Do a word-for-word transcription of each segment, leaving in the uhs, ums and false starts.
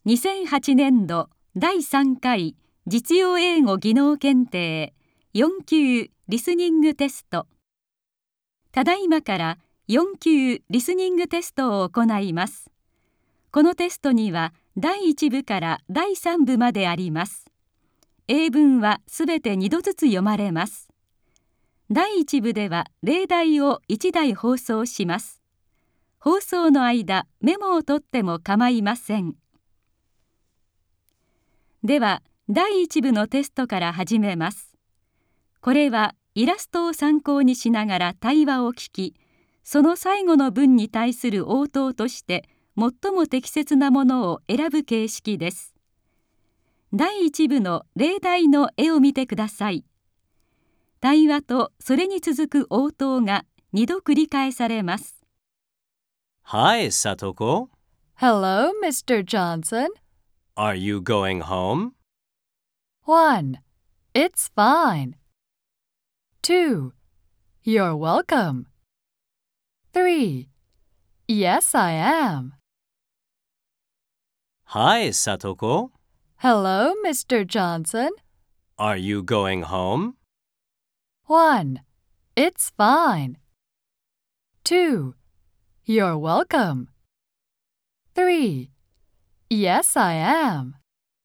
にせんはちねんどだいさんかい実用英語技能検定よん級リスニングテスト。ただいまからよん級リスニングテストを行います。このテストにはだいいち部からだいさん部まであります。英文はすべてにどずつ読まれます。だいいち部では例題をいちだい放送します。放送の間、メモを取っても構いません。では、だいいち部のテストから始めます。これはイラストを参考にしながら対話を聞き、その最後の文に対する応答として最も適切なものを選ぶ形式です。だいいち部の例題の絵を見てください。対話とそれに続く応答がにど繰り返されます。 Hi, Satoko. Hello, Mister Johnson. Are you going home? one. It's fine. two. You're welcome. three. Yes, I am. Hi, Satoko. Hello, Mister Johnson. Are you going home? one. It's fine. two. You're welcome. three. Yes, I am.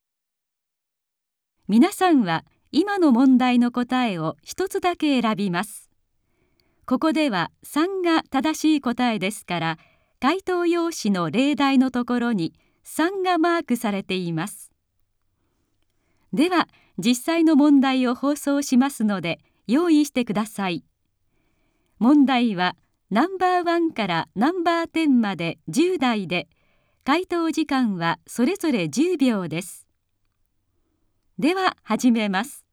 皆さんは今の問題の答えを一つだけ選びます。ここではさんが正しい答えですから、回答用紙の例題のところにさんがマークされています。では、実際の問題を放送しますので、用意してください。問題はナンバーワンからナンバーテンまでじゅう題で、回答時間はそれぞれじゅうびょうです。では始めます。